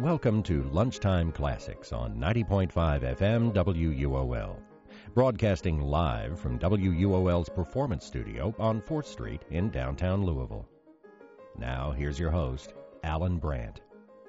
Welcome to Lunchtime Classics on 90.5 FM WUOL. Broadcasting live from WUOL's Performance Studio on 4th Street in downtown Louisville. Now, here's your host, Alan Brandt.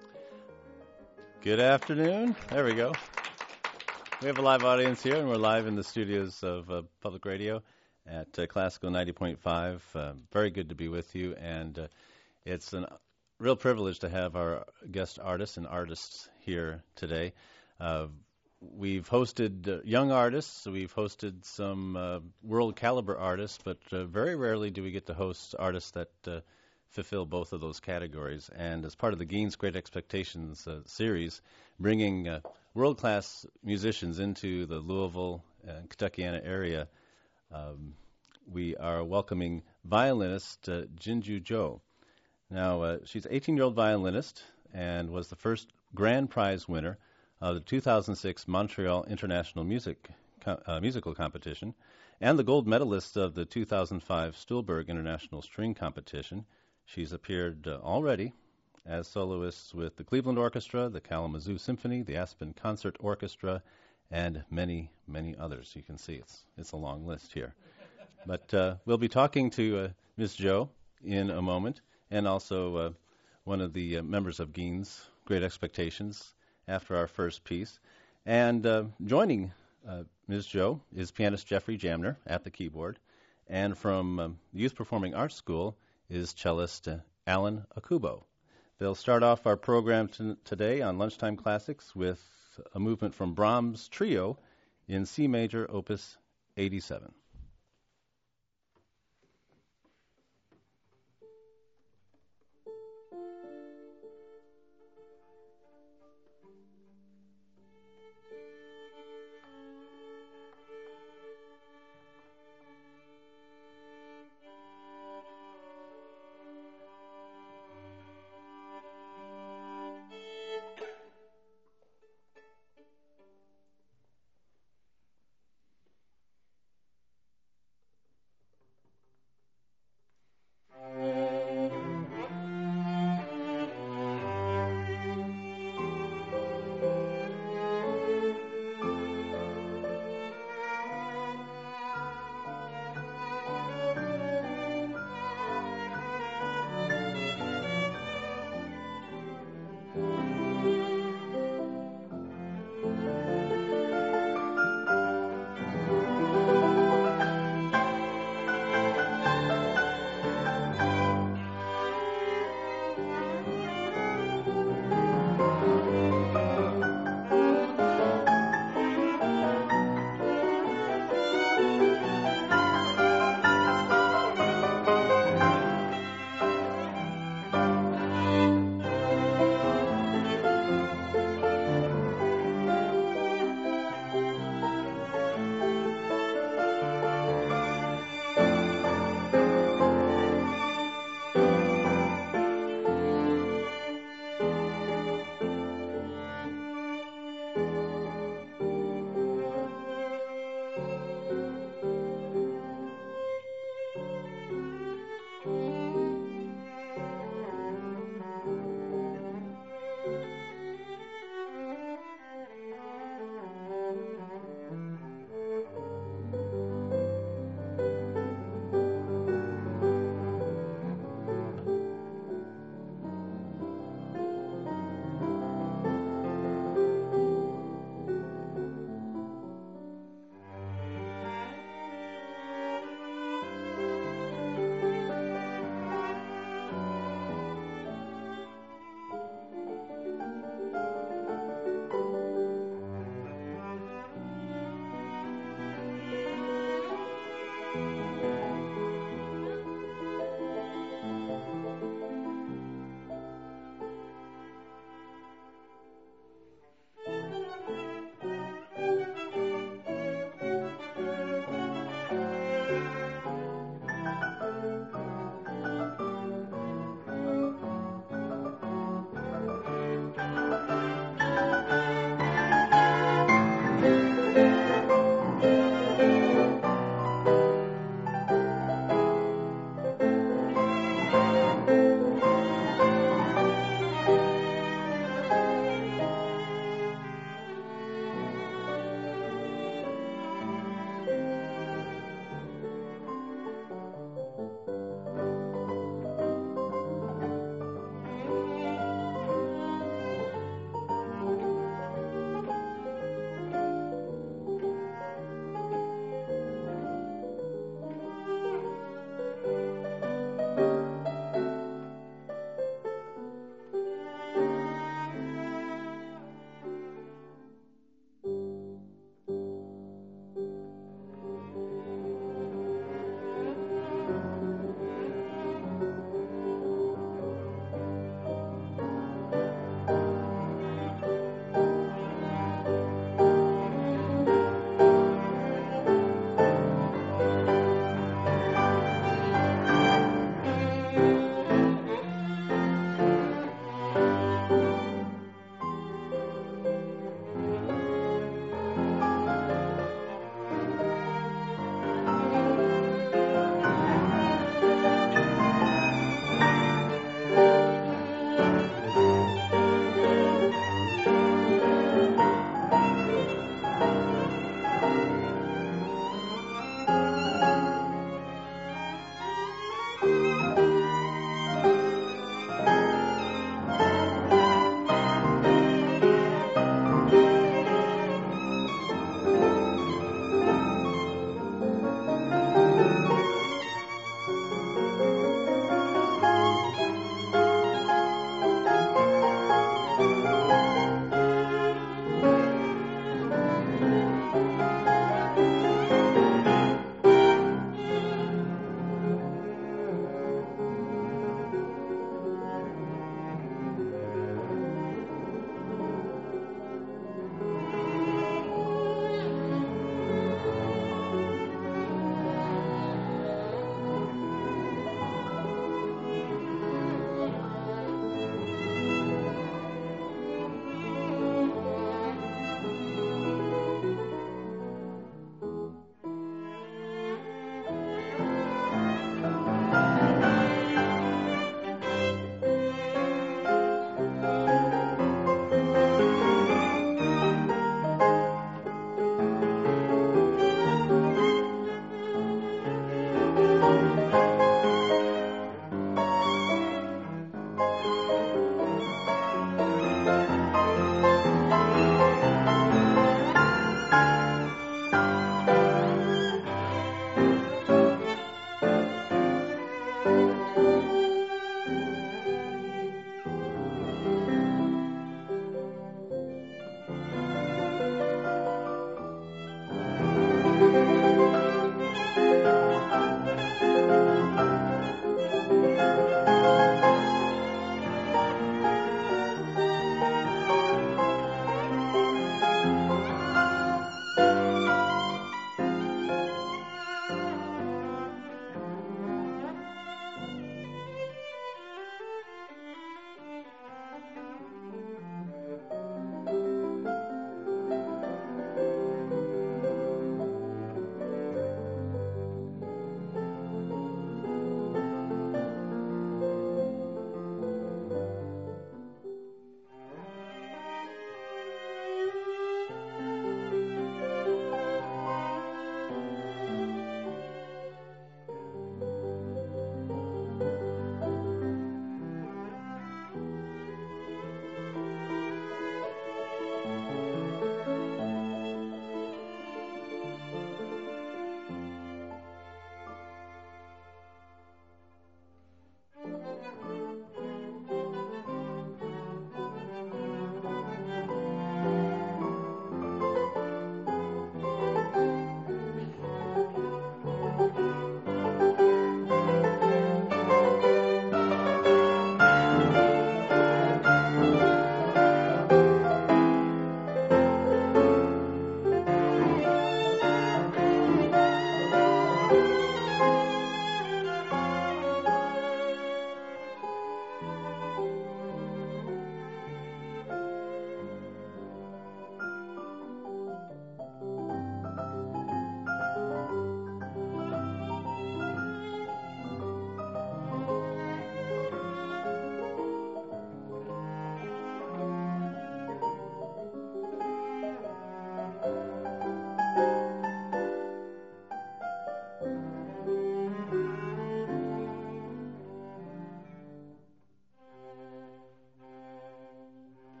Good afternoon. There we go. We have a live audience here, and we're live in the studios of Public Radio at Classical 90.5. Very good to be with you, and it's a real privilege to have our guest artists and artists here today. We've hosted young artists, we've hosted some world caliber artists, but very rarely do we get to host artists that fulfill both of those categories. And as part of the Geens Great Expectations series, bringing world-class musicians into the Louisville and Kentuckiana area, we are welcoming violinist Jinju Jo. Now, she's an 18-year-old violinist and was the first grand prize winner of the 2006 Montreal International Musical Competition and the gold medalist of the 2005 Stuhlberg International String Competition. She's appeared already as soloist with the Cleveland Orchestra, the Kalamazoo Symphony, the Aspen Concert Orchestra, and many, many others. You can see it's a long list here. But we'll be talking to Ms. Jo in a moment, and also one of the members of Geens Great Expectations after our first piece. And joining Ms. Jo is pianist Jeffrey Jamner at the keyboard, and from Youth Performing Arts School is cellist Alan Akubo. They'll start off our program today on Lunchtime Classics with a movement from Brahms' Trio in C Major, Opus 87.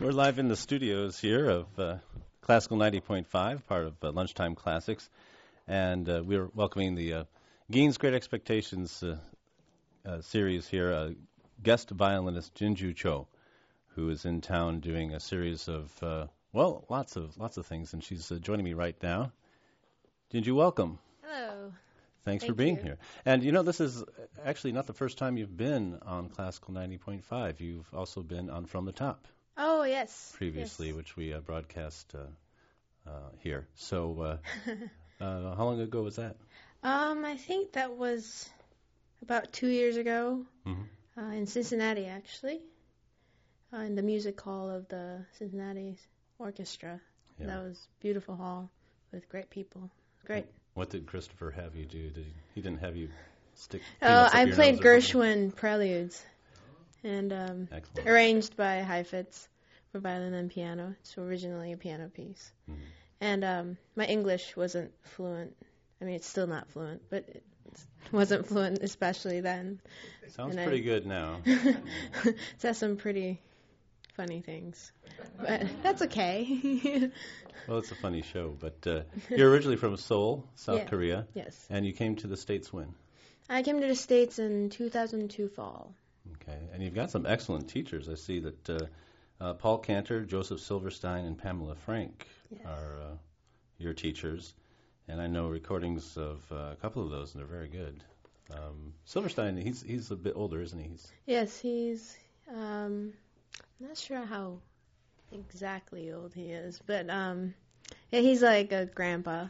We're live in the studios here of Classical 90.5, part of Lunchtime Classics, and we're welcoming the Gein's Great Expectations series here, guest violinist Jinju Cho, who is in town doing a series of, lots of things, and she's joining me right now. Jinju, welcome. Hello. Thanks for being here. And you know, this is actually not the first time you've been on Classical 90.5. You've also been on From the Top. Oh, yes. Previously, yes. Which we broadcast here. So, how long ago was that? I think that was about 2 years ago, Mm-hmm. In Cincinnati, actually, in the music hall of the Cincinnati Orchestra. Yeah. That was a beautiful hall with great people. Great. What did Christopher have you do? He didn't have you stick peanuts up I your played nose or something? Gershwin Preludes, and Excellent. arranged by Heifetz for violin and piano. It's originally a piano piece. Mm-hmm. And my English wasn't fluent. I mean, it's still not fluent, but it wasn't fluent, especially then. Sounds and pretty good now. It says some pretty funny things, but that's okay. Well, it's a funny show, but you're originally from Seoul, South Korea, Yes. and you came to the States when? I came to the States in 2002 fall. Okay, and you've got some excellent teachers. I see that Paul Cantor, Joseph Silverstein, and Pamela Frank are your teachers, and I know recordings of a couple of those, and they're very good. Silverstein, he's a bit older, isn't he? Yes, he's not sure how exactly old he is, but he's like a grandpa.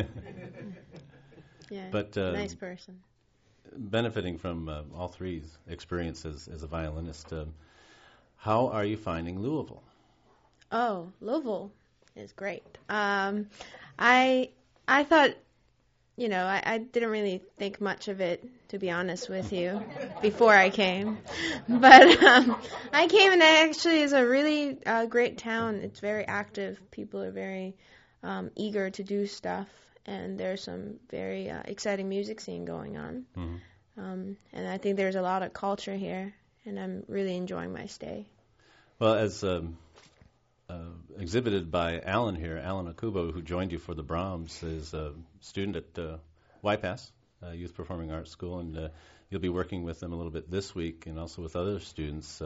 Yeah, But nice person. benefiting from all three experiences as a violinist, how are you finding Louisville? Oh, Louisville is great. I thought, I didn't really think much of it, to be honest with you, before I came. But I came, and it actually is a really great town. It's very active. People are very eager to do stuff, and there's some very exciting music scene going on. Mm-hmm. And I think there's a lot of culture here, and I'm really enjoying my stay. Well, as exhibited by Alan here, Alan Akubo, who joined you for the Brahms, is a student at YPAS, Youth Performing Arts School, and you'll be working with them a little bit this week and also with other students.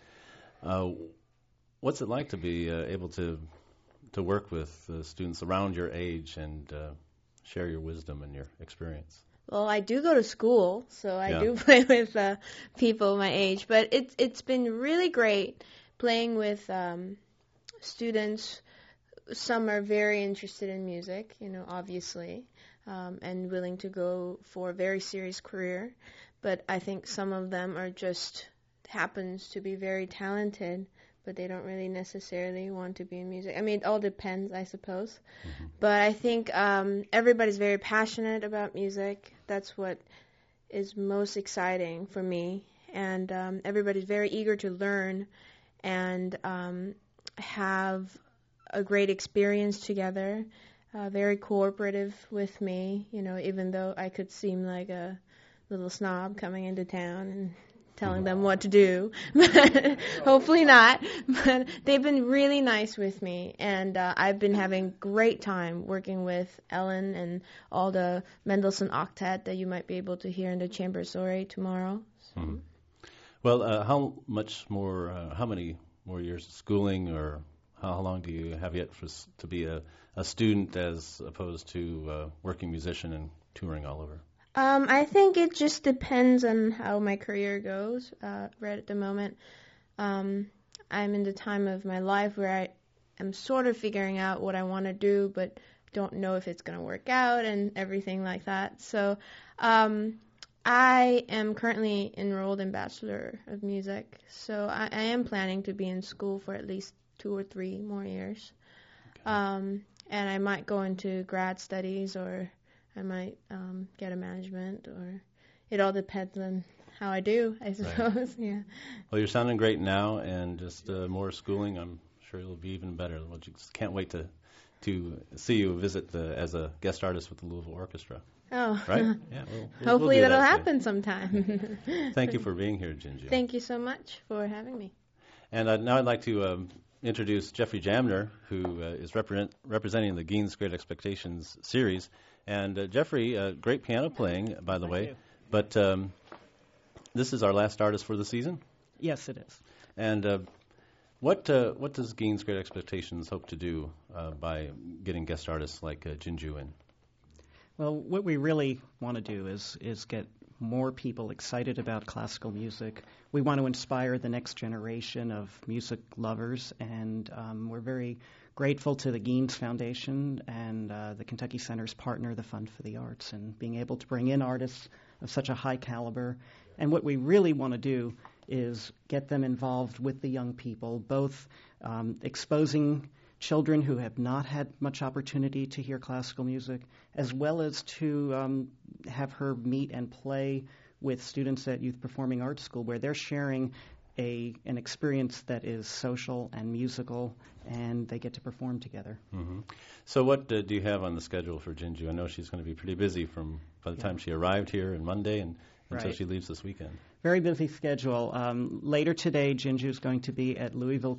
What's it like to be able to work with students around your age and share your wisdom and your experience? Well, I do go to school, so I do play with people my age, but it's been really great playing with students. Some are very interested in music, obviously, and willing to go for a very serious career, but I think some of them are just happens to be very talented, but they don't really necessarily want to be in music. I mean, it all depends, I suppose. Mm-hmm. But I think everybody's very passionate about music. That's what is most exciting for me. And everybody's very eager to learn and have a great experience together, very cooperative with me, even though I could seem like a little snob coming into town and telling them what to do, but hopefully not. But they've been really nice with me, and I've been having great time working with Ellen and all the Mendelssohn Octet that you might be able to hear in the Chamber Soiree tomorrow. So. Mm-hmm. Well, how many more years of schooling, or how long do you have yet to be a student as opposed to working musician and touring all over? I think it just depends on how my career goes. Right at the moment, I'm in the time of my life where I am sort of figuring out what I want to do, but don't know if it's going to work out and everything like that. So I am currently enrolled in Bachelor of Music, so I am planning to be in school for at least 2 or 3 more years. Okay. And I might go into grad studies, or I might get a management, or it all depends on how I do, I suppose. Right. Yeah. Well, you're sounding great now, and just more schooling, I'm sure it'll be even better. Well, just can't wait to see you visit as a guest artist with the Louisville Orchestra. Oh. Right? Yeah. Hopefully that'll happen sometime. Thank you for being here, Jinju. Thank you so much for having me. And now I'd like to introduce Jeffrey Jamner, who is representing the Gene's Great Expectations series. And Jeffrey, great piano playing, by the way. You. But this is our last artist for the season? Yes, it is. And what does Gene's Great Expectations hope to do by getting guest artists like Jinju in? Well, what we really want to do is get more people excited about classical music. We want to inspire the next generation of music lovers, and we're very grateful to the Gene's Foundation and the Kentucky Center's partner, the Fund for the Arts, and being able to bring in artists of such a high caliber. And what we really want to do is get them involved with the young people, both exposing children who have not had much opportunity to hear classical music, as well as to have her meet and play with students at Youth Performing Arts School, where they're sharing an experience that is social and musical, and they get to perform together. Mm-hmm. So what do you have on the schedule for Jinju? I know she's going to be pretty busy by the time she arrived here on Monday and until she leaves this weekend. Very busy schedule. Later today, Jinju is going to be at Louisville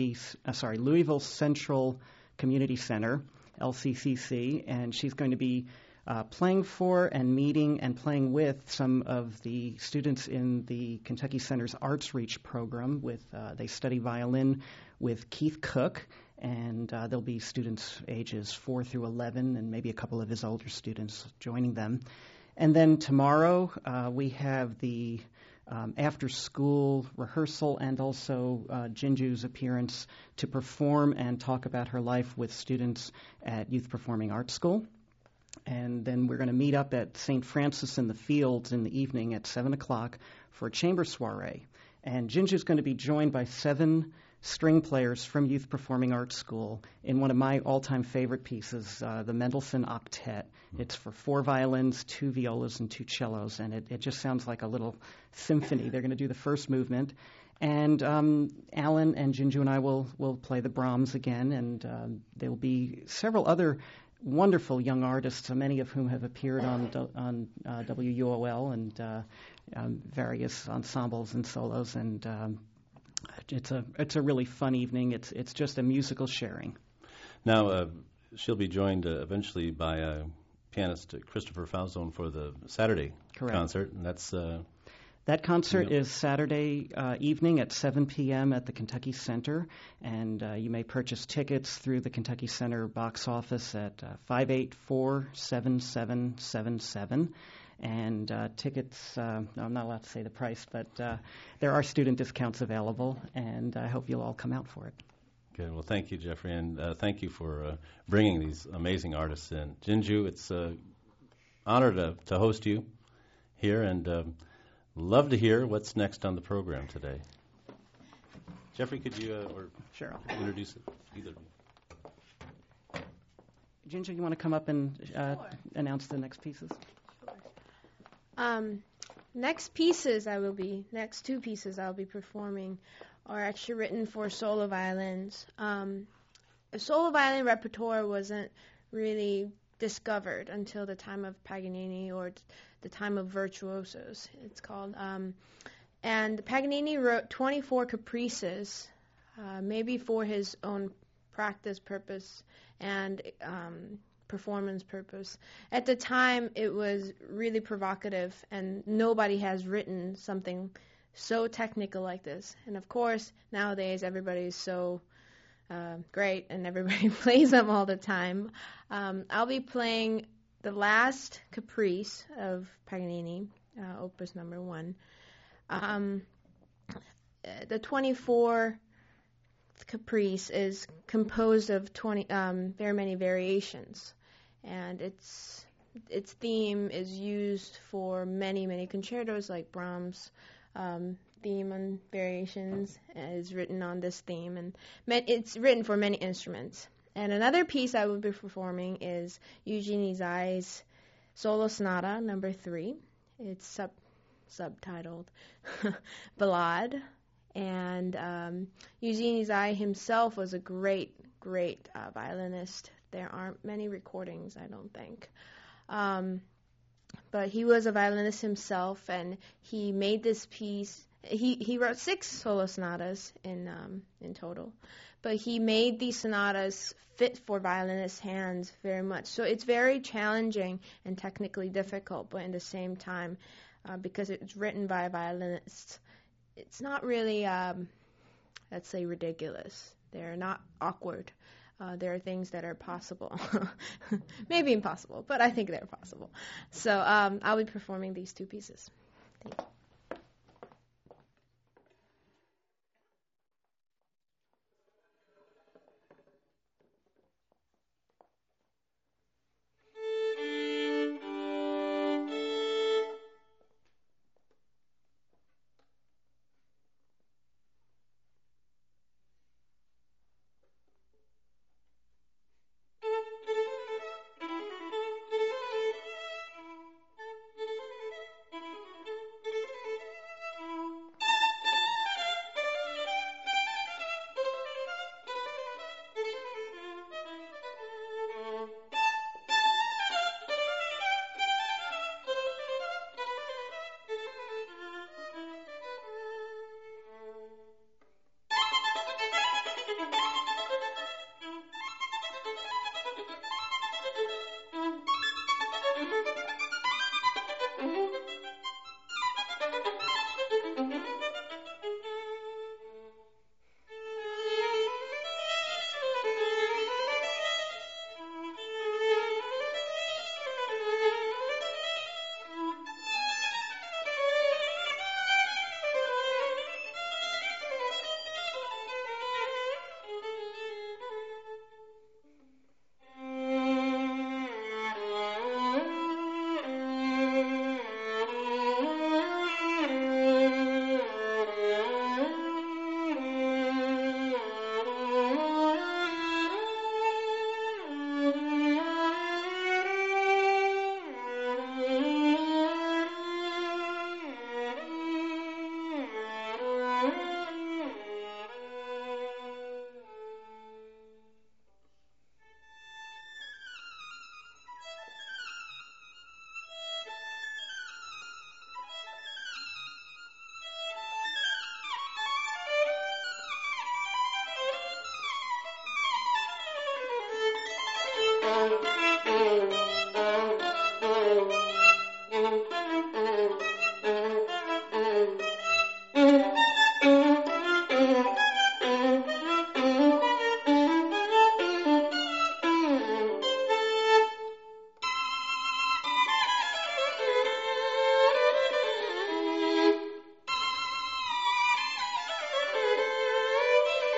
Central Community Center, LCCC, and she's going to be playing for and meeting and playing with some of the students in the Kentucky Center's Arts Reach program. They study violin with Keith Cook, and there'll be students ages 4 through 11 and maybe a couple of his older students joining them. And then tomorrow we have the after-school rehearsal and also Jinju's appearance to perform and talk about her life with students at Youth Performing Arts School. And then we're going to meet up at St. Francis in the Fields in the evening at 7 o'clock for a chamber soiree. And Jinju's going to be joined by 7 string players from Youth Performing Arts School in one of my all-time favorite pieces, the Mendelssohn Octet. It's for 4 violins, 2 violas, and 2 cellos, and it just sounds like a little symphony. They're going to do the first movement. And Alan and Jinju and I will play the Brahms again, and there will be several other wonderful young artists, many of whom have appeared on WUOL and various ensembles and solos, and it's a really fun evening. It's just a musical sharing. Now she'll be joined eventually by pianist Christopher Falzone for the Saturday concert, and that's. That concert is Saturday evening at 7 p.m. at the Kentucky Center, and you may purchase tickets through the Kentucky Center box office at 584-7777. And tickets, I'm not allowed to say the price, but there are student discounts available, and I hope you'll all come out for it. Good. Well, thank you, Jeffrey, and thank you for bringing these amazing artists in. Jinju, it's an honor to host you here, and love to hear what's next on the program today. Jeffrey, could you Sure. Introduce it? Either. Jinju, you want to come up and announce the next pieces? Next 2 pieces I'll be performing are actually written for solo violins. The solo violin repertoire wasn't really discovered until the time of Paganini, or the time of virtuosos, it's called. And Paganini wrote 24 caprices, maybe for his own practice purpose and performance purpose. At the time, it was really provocative, and nobody has written something so technical like this. And of course, nowadays everybody's so great, and everybody plays them all the time. I'll be playing the last caprice of Paganini, Opus number 1. The 24th caprice is composed of very many variations, and its theme is used for many concertos, like Brahms' theme and variations is written on this theme, and it's written for many instruments. And another piece I will be performing is Eugenie Zai's Solo Sonata number 3. It's subtitled Ballade. And Eugenie Zai himself was a great violinist. There aren't many recordings, I don't think. But he was a violinist himself, and he made this piece. He wrote 6 solo sonatas in total, but he made these sonatas fit for violinist hands very much. So it's very challenging and technically difficult, but in the same time, because it's written by a violinist, it's not really, let's say, ridiculous. They're not awkward. There are things that are possible. Maybe impossible, but I think they're possible. So I'll be performing these two pieces. Thank you.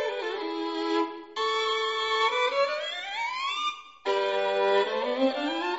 Mm-hmm.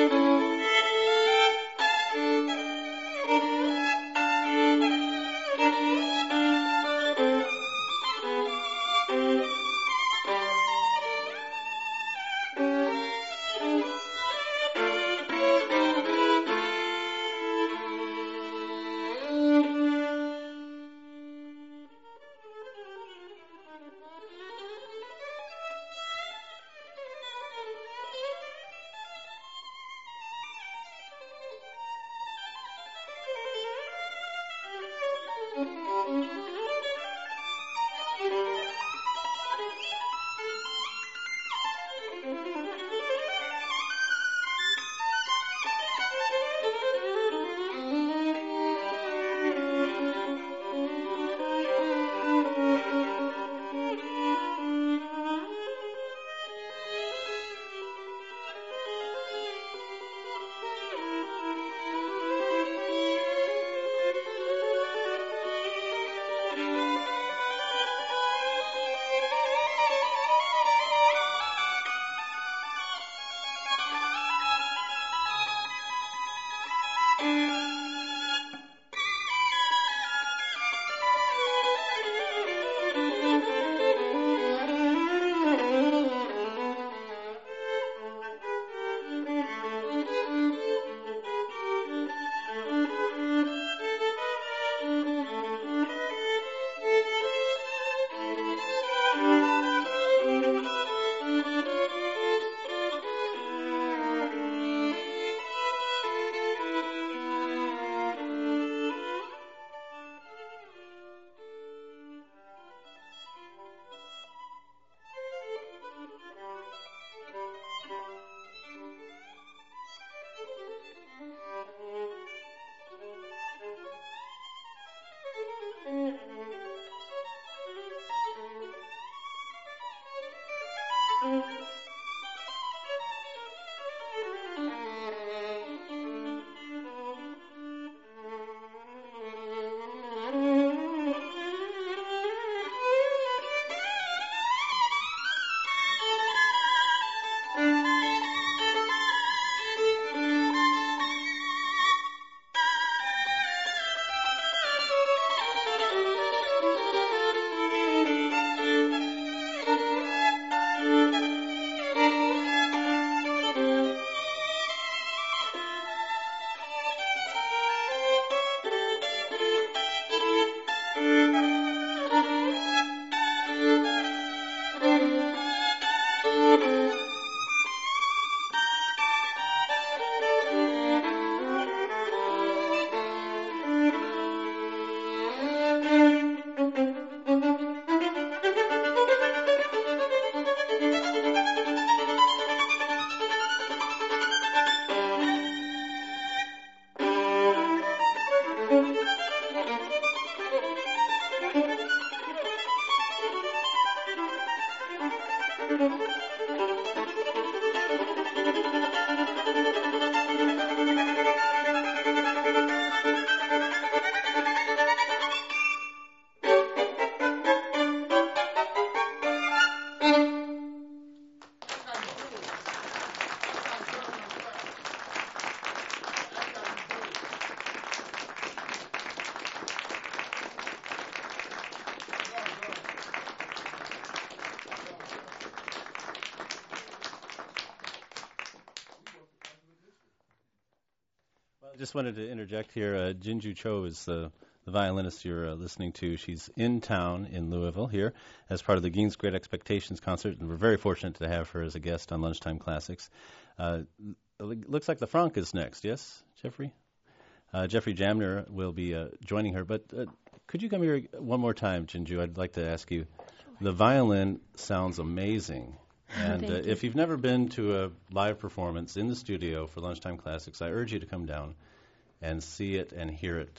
I just wanted to interject here. Jinju Cho is the violinist you're listening to. She's in town in Louisville here as part of the Gein's Great Expectations concert, and we're very fortunate to have her as a guest on Lunchtime Classics. It looks like the Franck is next, yes, Jeffrey? Jeffrey Jamner will be joining her, but could you come here one more time, Jinju? I'd like to ask you. The violin sounds amazing. And if you've never been to a live performance in the studio for Lunchtime Classics, I urge you to come down and see it and hear it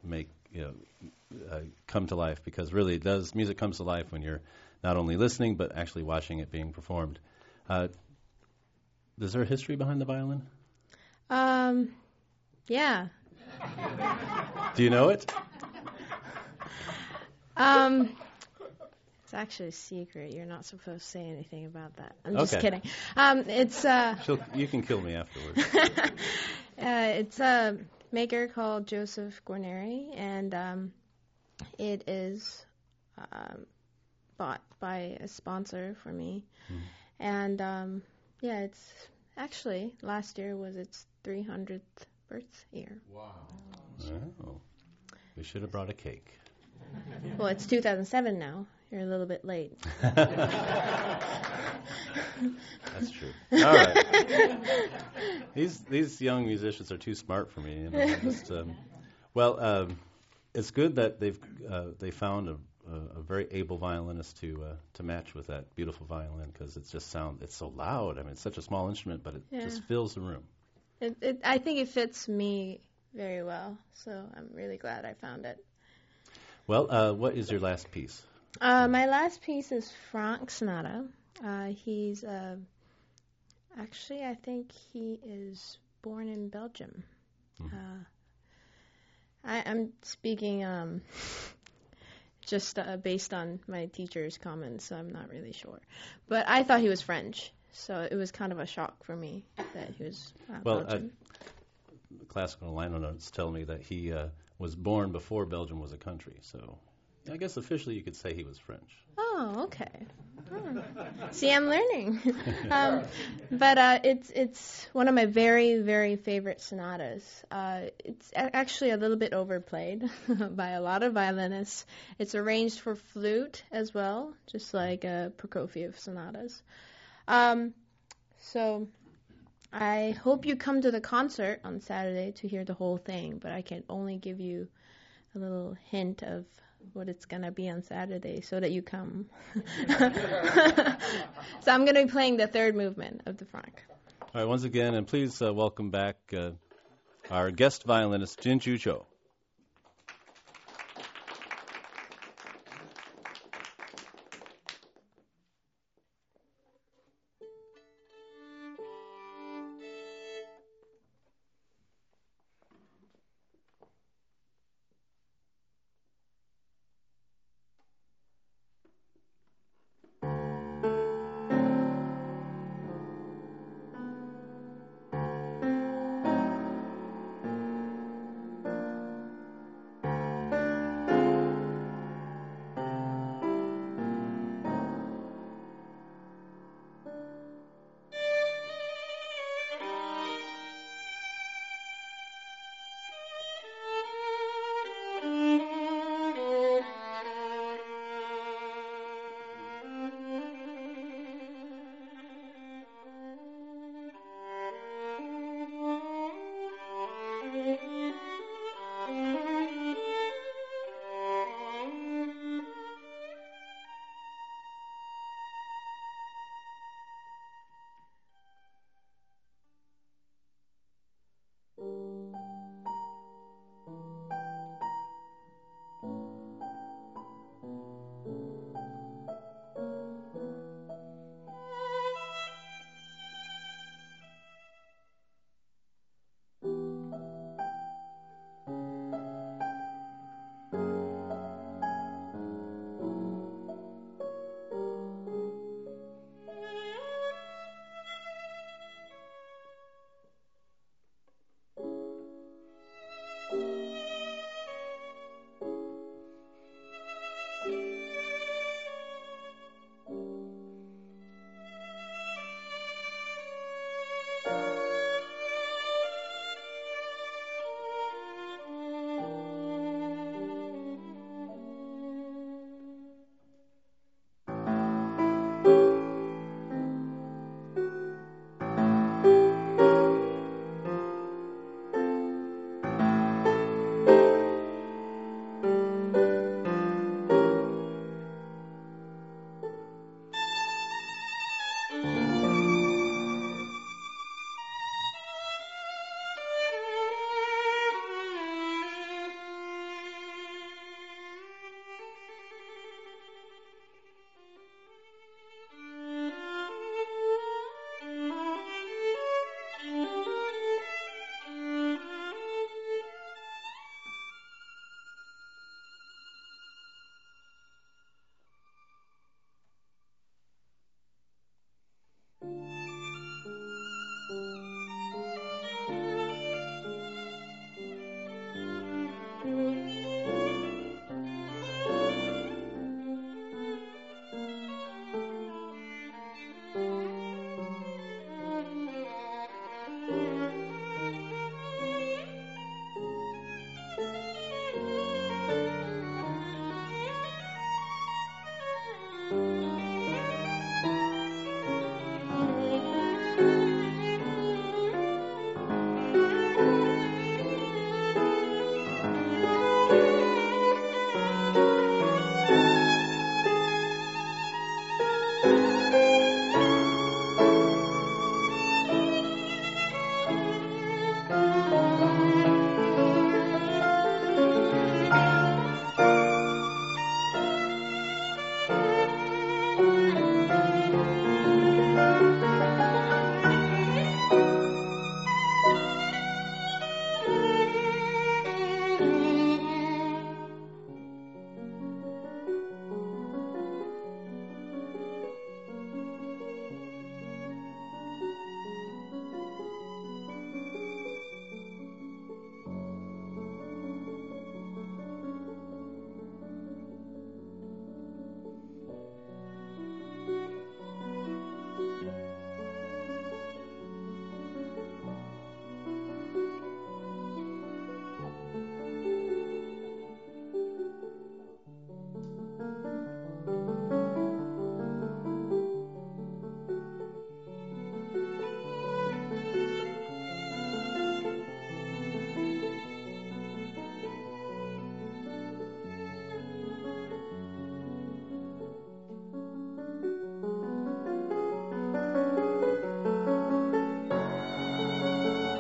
come to life, because really music comes to life when you're not only listening but actually watching it being performed. Is there a history behind the violin? Yeah. Do you know it? It's actually a secret. You're not supposed to say anything about that. I'm just Okay. kidding. It's You can kill me afterwards. it's a maker called Joseph Guarneri, and it is bought by a sponsor for me. And yeah, it's actually last year was its 300th birth year. Wow. Oh, we should have brought a cake. Well, it's 2007 now. You're a little bit late. That's true. All right. These young musicians are too smart for me. You know, it's good that they found a very able violinist to match with that beautiful violin, because it's so loud. I mean, it's such a small instrument, but it just fills the room. I think it fits me very well, so I'm really glad I found it. Well, what is your last piece? My last piece is Franck Sonata. He's actually, I think he is born in Belgium. I'm speaking just based on my teacher's comments, so I'm not really sure. But I thought he was French, so it was kind of a shock for me that he was Belgian. Classical liner notes tell me that he was born before Belgium was a country, so I guess officially you could say he was French. Oh, okay. See, I'm learning. But it's one of my very, very favorite sonatas. It's actually a little bit overplayed by a lot of violinists. It's arranged for flute as well, just like Prokofiev sonatas. So I hope you come to the concert on Saturday to hear the whole thing, but I can only give you a little hint of what it's going to be on Saturday so that you come. So I'm going to be playing the third movement of the Franck. All right, once again, and please welcome back our guest violinist, Jin-Ju Cho.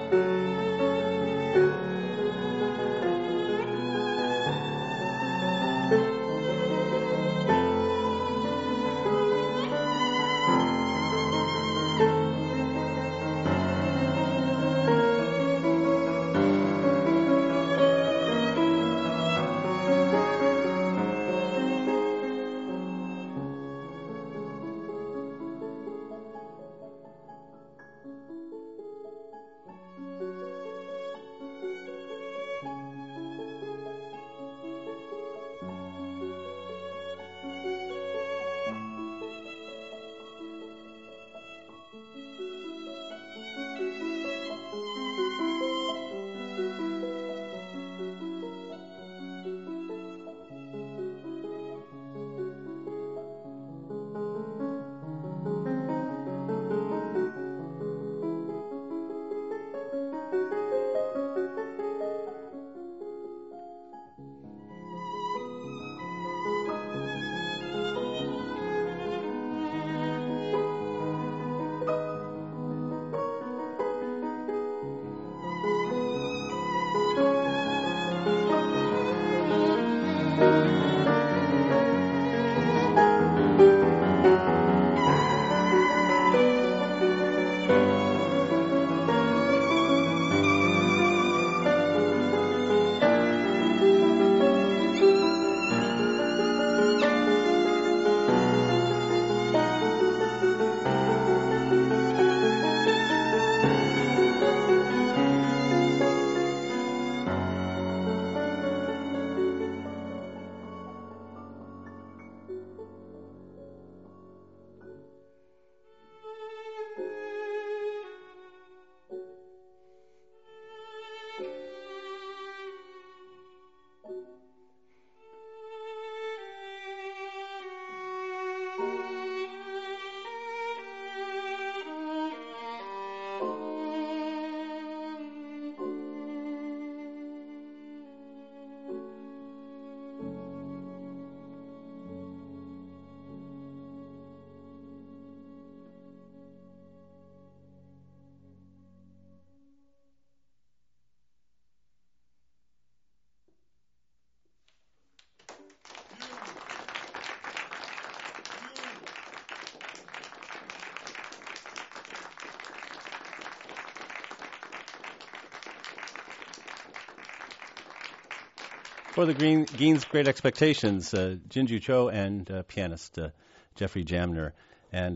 For the Geens Great Expectations, Jinju Cho and pianist Jeffrey Jamner, and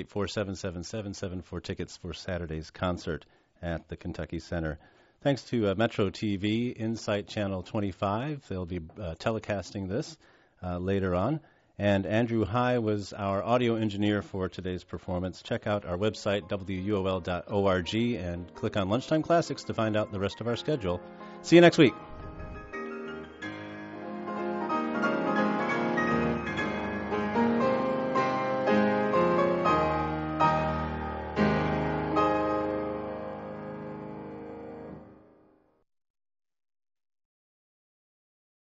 584-777-7 for tickets for Saturday's concert at the Kentucky Center. Thanks to Metro TV, Insight Channel 25. They'll be telecasting this later on. And Andrew High was our audio engineer for today's performance. Check out our website, wuol.org, and click on Lunchtime Classics to find out the rest of our schedule. See you next week.